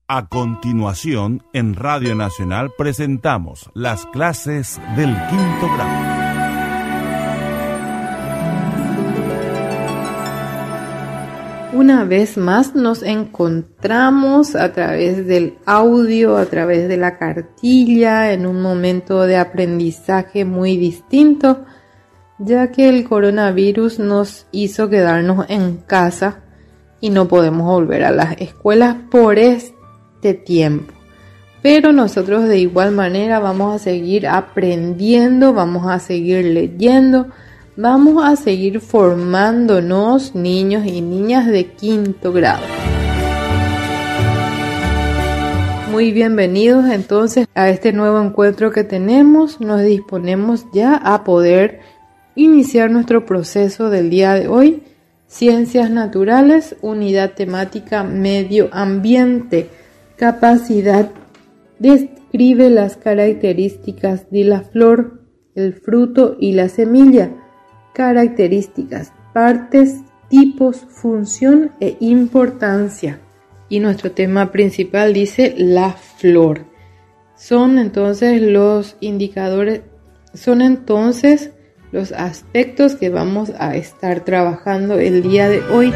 A continuación, en Radio Nacional presentamos las clases del quinto grado. Una vez más nos encontramos a través del audio, a través de la cartilla, en un momento de aprendizaje muy distinto, ya que el coronavirus nos hizo quedarnos en casa y no podemos volver a las escuelas por este tiempo. Pero nosotros de igual manera vamos a seguir aprendiendo, vamos a seguir leyendo, vamos a seguir formándonos, niños y niñas de quinto grado. Muy bienvenidos entonces a este nuevo encuentro que tenemos. Nos disponemos ya a poder iniciar nuestro proceso del día de hoy. Ciencias naturales, unidad temática medio ambiente. Capacidad: describe las características de la flor, el fruto y la semilla. Características, partes, tipos, función e importancia. Y nuestro tema principal dice la flor. Son entonces los indicadores, son entonces los aspectos que vamos a estar trabajando el día de hoy.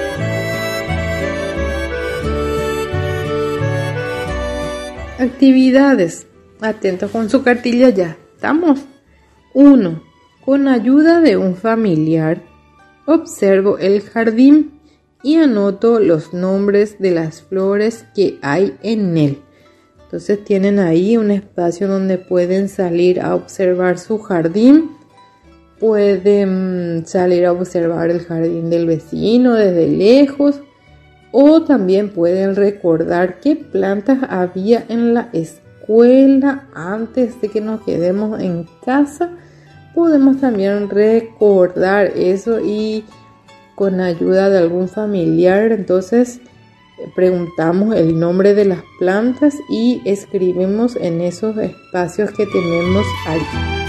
Actividades. Atentos con su cartilla, ya estamos. 1. Con ayuda de un familiar, observo el jardín y anoto los nombres de las flores que hay en él. Entonces tienen ahí un espacio donde pueden salir a observar su jardín. Pueden salir a observar el jardín del vecino desde lejos. O también pueden recordar qué plantas había en la escuela antes de que nos quedemos en casa. Podemos también recordar eso y con ayuda de algún familiar, entonces preguntamos el nombre de las plantas y escribimos en esos espacios que tenemos ahí.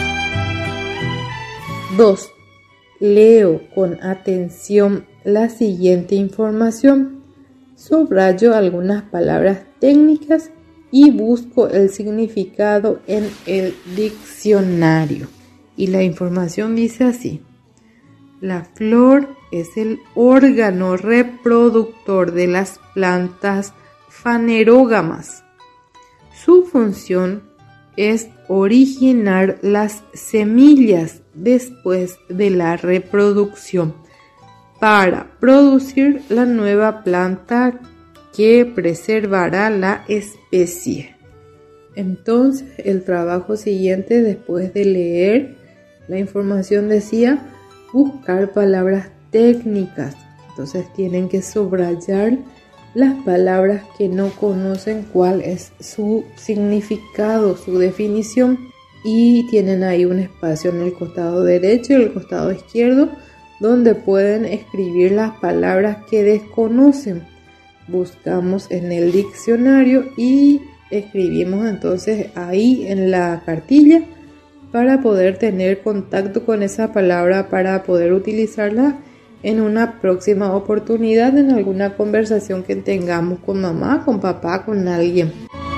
2. Leo con atención la siguiente información. Subrayo algunas palabras técnicas y busco el significado en el diccionario. Y la información dice así: la flor es el órgano reproductor de las plantas fanerógamas. Su función es originar las semillas después de la reproducción para producir la nueva planta que preservará la especie. Entonces, el trabajo siguiente después de leer la información decía buscar palabras técnicas. Entonces tienen que subrayar las palabras que no conocen cuál es su significado, su definición. Y tienen ahí un espacio en el costado derecho y el costado izquierdo donde pueden escribir las palabras que desconocen. Buscamos en el diccionario y escribimos entonces ahí en la cartilla para poder tener contacto con esa palabra, para poder utilizarla en una próxima oportunidad, en alguna conversación que tengamos con mamá, con papá, con alguien.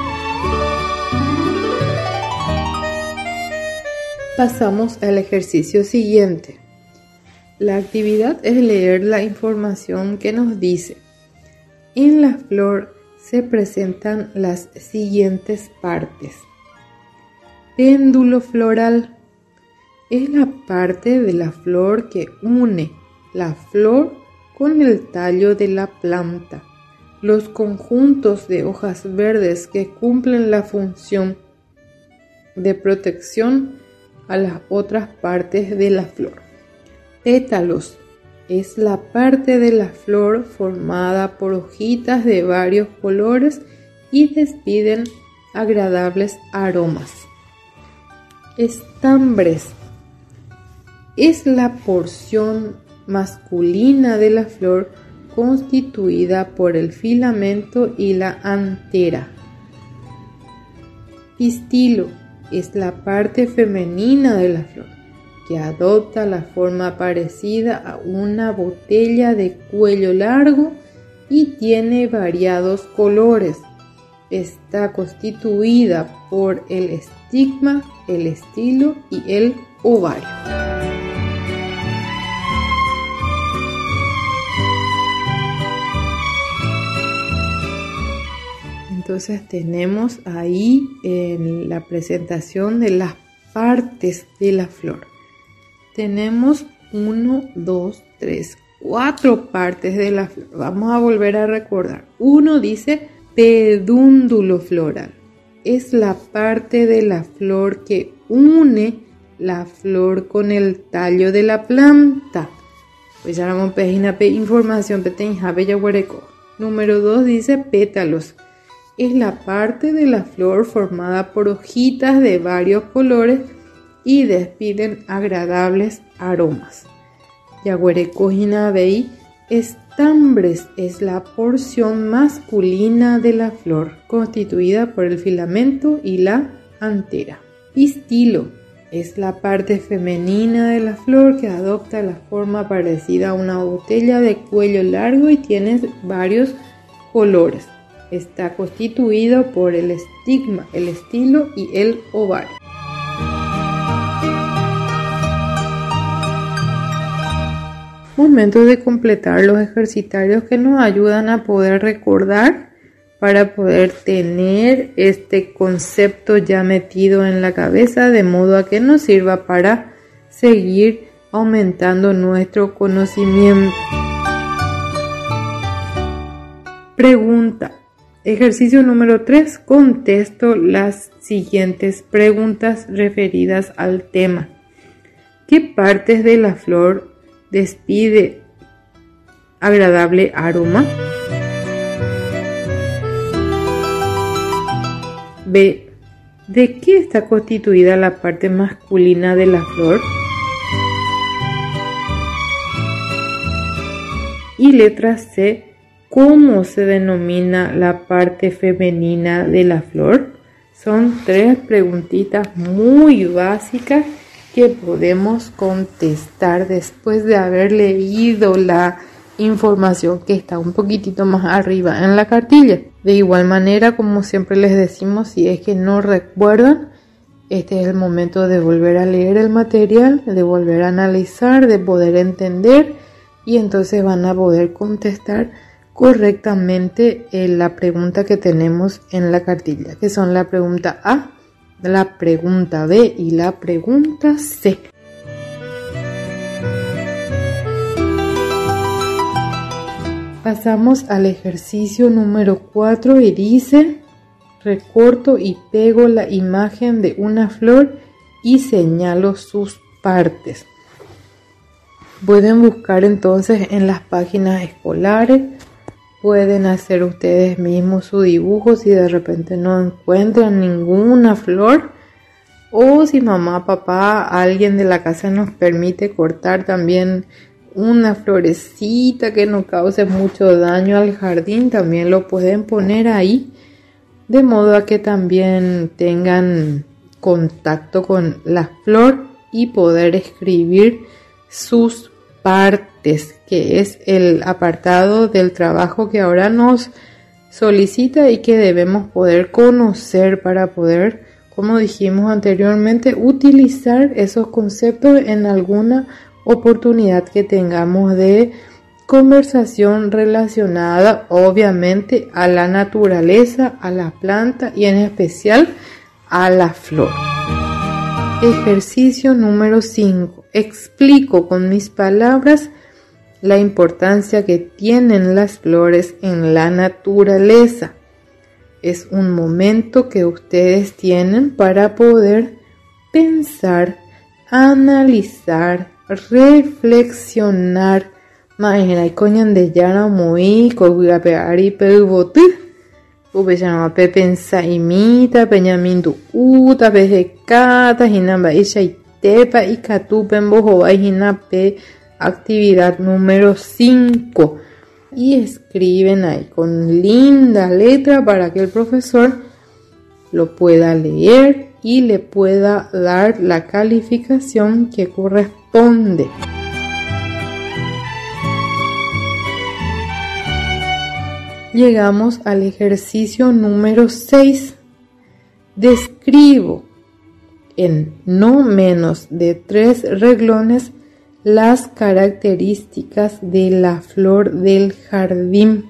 Pasamos al ejercicio siguiente. La actividad es leer la información que nos dice: en la flor se presentan las siguientes partes. Péndulo floral es la parte de la flor que une la flor con el tallo de la planta. Los conjuntos de hojas verdes que cumplen la función de protección a las otras partes de la flor. Pétalos es la parte de la flor formada por hojitas de varios colores y despiden agradables aromas. Estambres es la porción masculina de la flor constituida por el filamento y la antera. Pistilo es la parte femenina de la flor, que adopta la forma parecida a una botella de cuello largo y tiene variados colores. está constituida por el estigma, el estilo y el ovario. Entonces tenemos ahí en la presentación de las partes de la flor. Tenemos 1, 2, 3, 4 partes de la flor. Vamos a volver a recordar. 1 dice pedúndulo floral. Es la parte de la flor que une la flor con el tallo de la planta. Pues ya vamos a información. Número 2 dice pétalos. Es la parte de la flor formada por hojitas de varios colores y despiden agradables aromas. Yaguarecojinabei, estambres, es la porción masculina de la flor, constituida por el filamento y la antera. Pistilo es la parte femenina de la flor que adopta la forma parecida a una botella de cuello largo y tiene varios colores. Está constituido por el estigma, el estilo y el ovario. Momento de completar los ejercitarios que nos ayudan a poder recordar para poder tener este concepto ya metido en la cabeza, de modo a que nos sirva para seguir aumentando nuestro conocimiento. Pregunta. Ejercicio número 3. Contesto las siguientes preguntas referidas al tema. ¿Qué partes de la flor despide agradable aroma? B. ¿De qué está constituida la parte masculina de la flor? Y letra C. ¿Cómo se denomina la parte femenina de la flor? Son 3 preguntitas muy básicas que podemos contestar después de haber leído la información que está un poquitito más arriba en la cartilla. De igual manera, como siempre les decimos, si es que no recuerdan, este es el momento de volver a leer el material, de volver a analizar, de poder entender, y entonces van a poder contestar correctamente la pregunta que tenemos en la cartilla, que son la pregunta A, la pregunta B y la pregunta C. Pasamos al ejercicio número 4 y dice: recorto y pego la imagen de una flor y señalo sus partes. Pueden buscar entonces en las páginas escolares. Pueden hacer ustedes mismos su dibujo si de repente no encuentran ninguna flor, o si mamá, papá, alguien de la casa nos permite cortar también una florecita que no cause mucho daño al jardín, también lo pueden poner ahí, de modo a que también tengan contacto con la flor y poder escribir sus partes, que es el apartado del trabajo que ahora nos solicita y que debemos poder conocer para poder, como dijimos anteriormente, utilizar esos conceptos en alguna oportunidad que tengamos de conversación relacionada obviamente a la naturaleza, a la planta y en especial a la flor. Ejercicio número 5. Explico con mis palabras la importancia que tienen las flores en la naturaleza. Es un momento que ustedes tienen para poder pensar, analizar, reflexionar. Imagina, coñan de llano muy cogapegari pegote. Ubechama pepensa imita peñamindu uta pejecata hinamba isha itepa y catupen bojoba hinape. Actividad número 5. Y escriben ahí con linda letra para que el profesor lo pueda leer y le pueda dar la calificación que corresponde. Llegamos al ejercicio número 6. Describo en no menos de 3 renglones las características de la flor del jardín.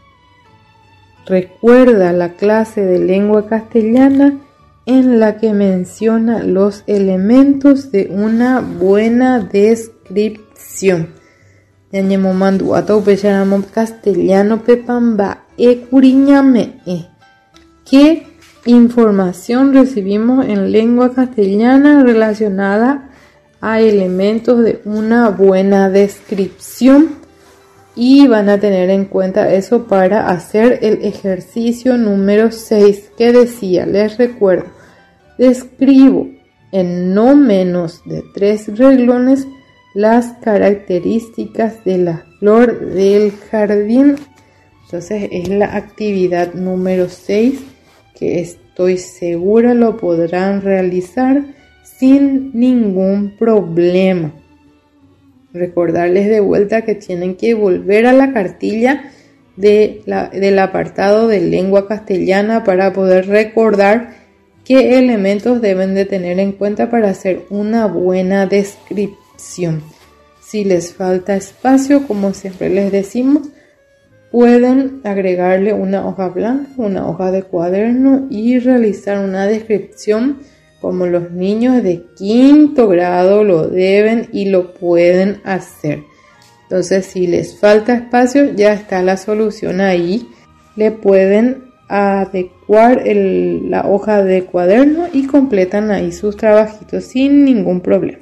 Recuerda la clase de lengua castellana en la que menciona los elementos de una buena descripción. Ñañemo mandu atau pecharamo castellano pepamba curiñame. ¿Qué información recibimos en lengua castellana relacionada a elementos de una buena descripción? Y van a tener en cuenta eso para hacer el ejercicio número 6 que decía, les recuerdo, describo en no menos de 3 renglones las características de la flor del jardín. Entonces es la actividad número 6 que estoy segura lo podrán realizar sin ningún problema. Recordarles de vuelta que tienen que volver a la cartilla del apartado de lengua castellana para poder recordar qué elementos deben de tener en cuenta para hacer una buena descripción. Si les falta espacio, como siempre les decimos, pueden agregarle una hoja blanca, una hoja de cuaderno y realizar una descripción como los niños de 5º grado lo deben y lo pueden hacer. Entonces, si les falta espacio, ya está la solución ahí. Le pueden adecuar la hoja de cuaderno y completan ahí sus trabajitos sin ningún problema.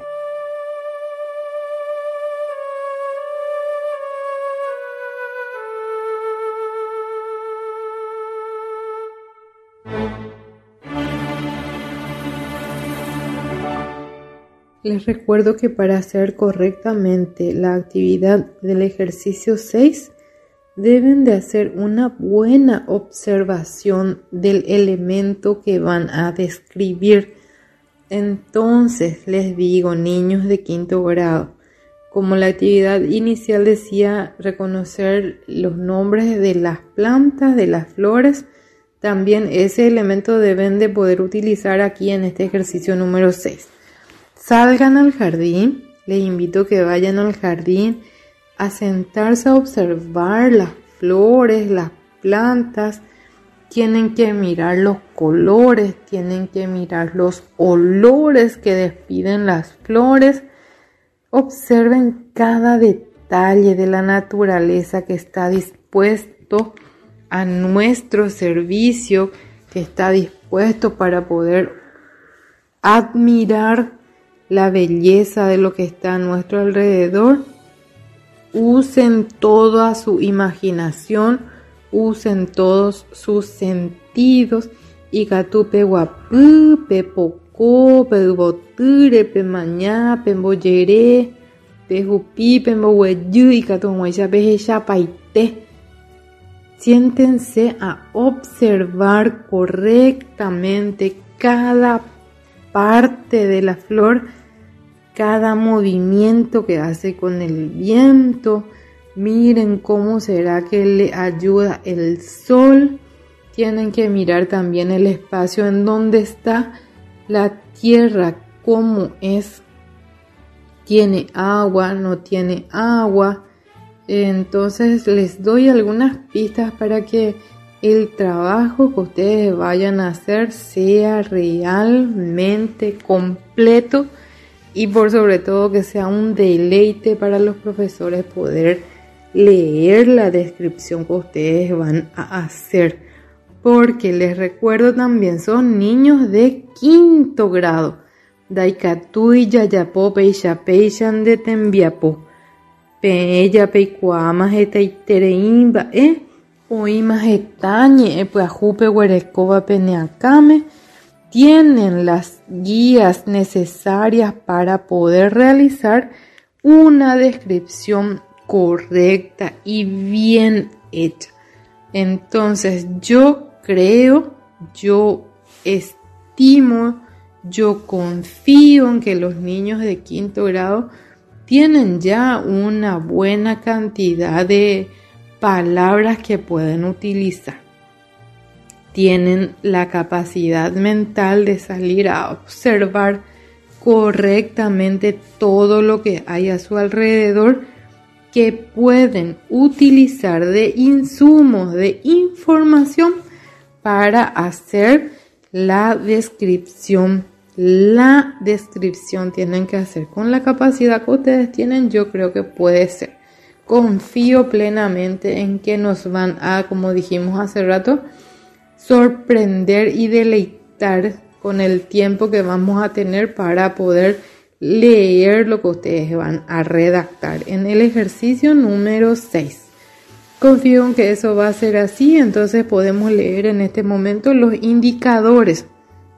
Les recuerdo que para hacer correctamente la actividad del ejercicio 6, deben de hacer una buena observación del elemento que van a describir. Entonces, les digo, niños de 5º grado, como la actividad inicial decía reconocer los nombres de las plantas, de las flores, también ese elemento deben de poder utilizar aquí en este ejercicio número 6. Salgan al jardín, les invito a que vayan al jardín a sentarse a observar las flores, las plantas. Tienen que mirar los colores, tienen que mirar los olores que despiden las flores. Observen cada detalle de la naturaleza que está dispuesto a nuestro servicio, que está dispuesto para poder admirar la belleza de lo que está a nuestro alrededor. Usen toda su imaginación, usen todos sus sentidos. Y catupe guapu, pe poco, pe boture, pe mañá, pe mboyere, pe jupi, pe mboweyu, y catumoya pe paite. Siéntense a observar correctamente cada parte de la flor, cada movimiento que hace con el viento. Miren cómo será que le ayuda el sol. Tienen que mirar también el espacio en donde está la tierra, cómo es. ¿Tiene agua? ¿No tiene agua? Entonces les doy algunas pistas para que el trabajo que ustedes vayan a hacer sea realmente completo y por sobre todo que sea un deleite para los profesores poder leer la descripción que ustedes van a hacer. Porque les recuerdo también, son niños de 5º grado. Daikatui yayapo peishan de tembiapo. Peya peikuama etaitereimba oima etañe puajupe huerecoba peneacame. Tienen las guías necesarias para poder realizar una descripción correcta y bien hecha. Entonces yo creo, yo estimo, yo confío en que los niños de 5º grado tienen ya una buena cantidad de palabras que pueden utilizar. Tienen la capacidad mental de salir a observar correctamente todo lo que hay a su alrededor, que pueden utilizar de insumos, de información para hacer la descripción. La descripción tienen que hacer con la capacidad que ustedes tienen. Yo creo que puede ser. Confío plenamente en que nos van a, como dijimos hace rato, sorprender y deleitar con el tiempo que vamos a tener para poder leer lo que ustedes van a redactar en el ejercicio número 6. Confío en que eso va a ser así, entonces podemos leer en este momento los indicadores.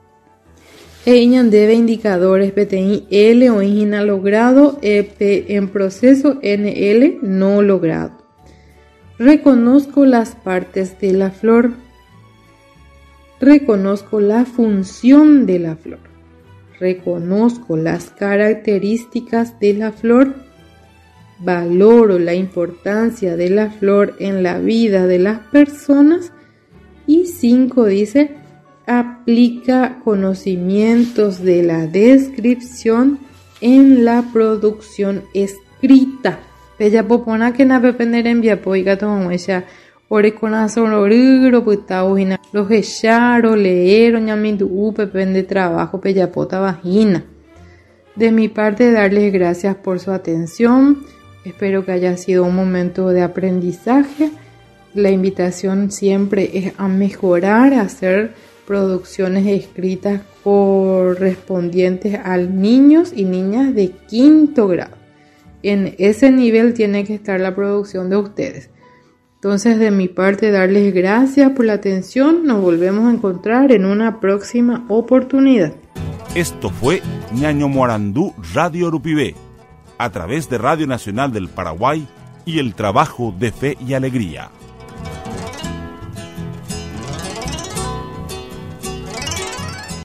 Debe indicadores PTI L o INA logrado, EP en proceso, NL no logrado. Reconozco las partes de la flor. Reconozco la función de la flor. Reconozco las características de la flor. Valoro la importancia de la flor en la vida de las personas. Y 5 dice, aplica conocimientos de la descripción en la producción escrita. Bella popona que na pepender en viapoiga tomo ella. Ore con azororiro putauina. Los echaro leero ñamindu pepende trabajo pellapota vagina. De mi parte, darles gracias por su atención. Espero que haya sido un momento de aprendizaje. La invitación siempre es a mejorar, a hacer producciones escritas correspondientes a niños y niñas de 5º grado. En ese nivel tiene que estar la producción de ustedes. Entonces, de mi parte, darles gracias por la atención. Nos volvemos a encontrar en una próxima oportunidad. Esto fue Ñaño Morandú Radio Urupibé, a través de Radio Nacional del Paraguay y el trabajo de Fe y Alegría.